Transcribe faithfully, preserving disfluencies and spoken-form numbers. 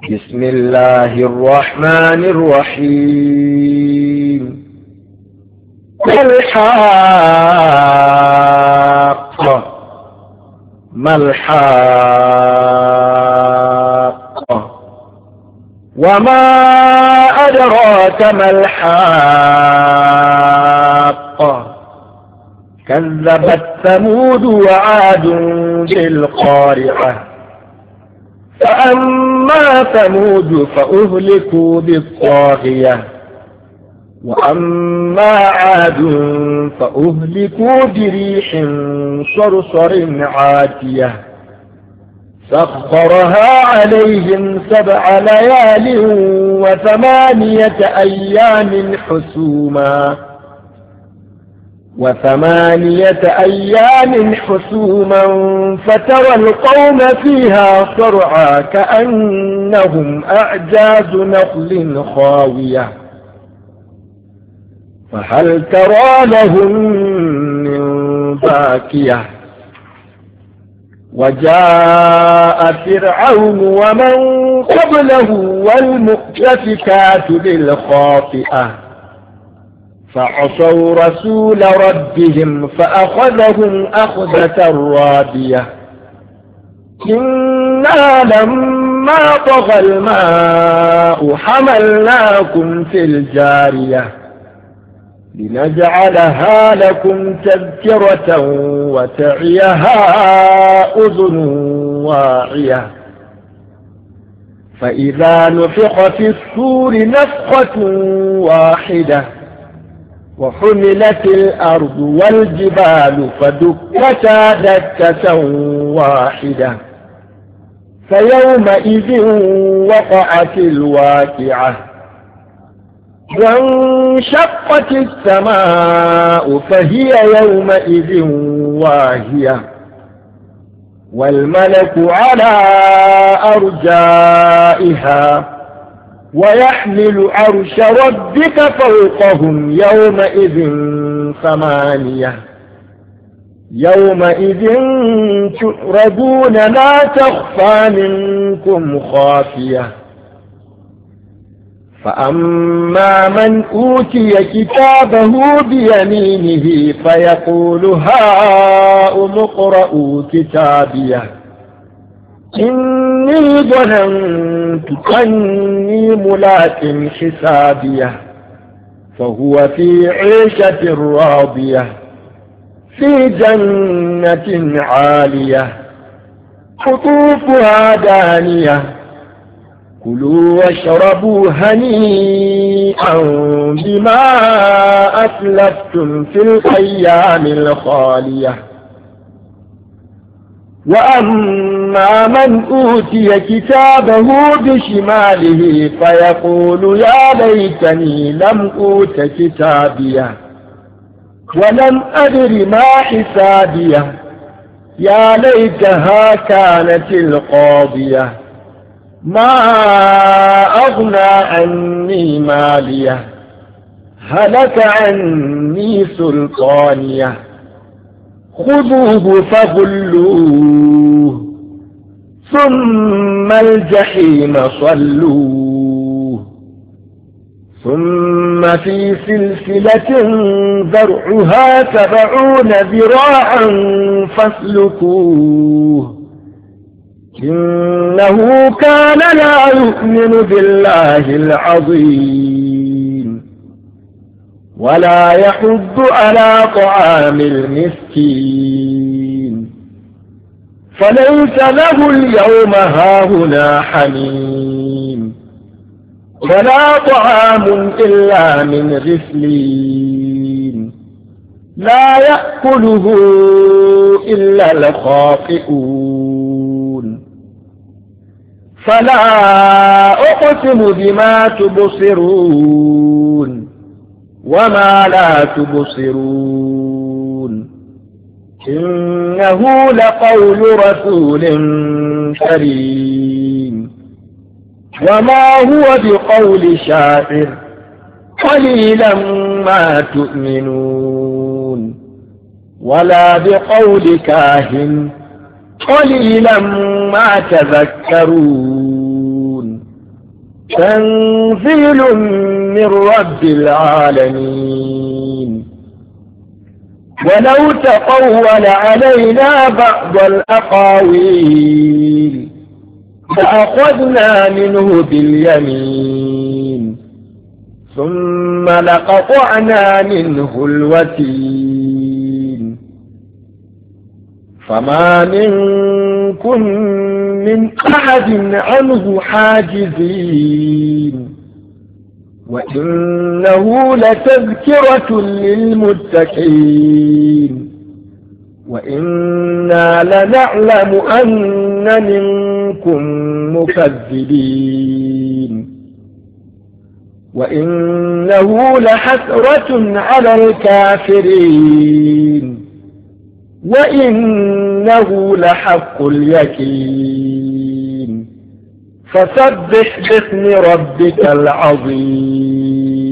بسم الله الرحمن الرحيم. الحاقة ما الحاقة وما أدراك ما الحاقة كذبت ثمود وعاد بالقارعة فأما ثمود فأهلكوا بالطاغية وأما عاد فأهلكوا بريح صرصر عاتية سخرها عليهم سبع ليال وثمانية أيام حسوما وثمانية أيام حسوما فترى القوم فيها صرعى كأنهم أعجاز نخل خاوية فهل ترى لهم من باكية وجاء فرعون ومن قبله والمؤتفكات بالخاطئة فعصوا رسول ربهم فأخذهم أخذة رابية إنا لما طغى الماء حملناكم في الجارية لنجعلها لكم تذكرة وتعيها أذن واعية فإذا نفخ في الصور نفخة واحدة وحملت الأرض والجبال فدكتا دكة واحدة فيومئذ وقعت الواقعة وانشقت السماء فهي يومئذ واهية والملك على أرجائها ويحمل عرش ربك فوقهم يومئذ ثمانية يومئذ تعرضون لا تخفى منكم خافية فأما من أوتي كتابه بيمينه فيقول هاؤم اقرءوا كتابيه إني ظننت أني ملاق حسابيه فهو في عيشة راضية في جنة عالية قطوفها دانية كلوا واشربوا هنيئا بما أسلفتم في الأيام الخالية وأما من أوتي كتابه بشماله فيقول يا ليتني لم أوت كتابيه ولم أدر ما حسابيه يا ليتها كانت القاضية ما أغنى عني ماليه هلك عني سلطانيه خذوه فغلوه ثم الجحيم صلوه ثم في سلسلة ذرعها سبعون ذراعا فاسلكوه إنه كان لا يؤمن بالله العظيم ولا يحض على طعام المسكين فليس له اليوم هاهنا حميم ولا طعام إلا من غسلين لا يأكله إلا الخاطئون فلا أقسم بما تبصرون وما لا تبصرون إنه لقول رسول كريم وما هو بقول شاعر قليلا ما تؤمنون ولا بقول كاهن قليلا ما تذكرون تنزيل من رب العالمين. ولو تقول علينا بعض الأقاويل لأخذنا منه باليمين ثم لقطعنا منه الوتين. فما منكم من أحد عنه حاجزين. وإنه لتذكرة للمتقين. وإنا لنعلم أن منكم مكذبين. وإنه لحسرة على الكافرين. وإنه لحق اليقين. فسبح باسم ربك العظيم.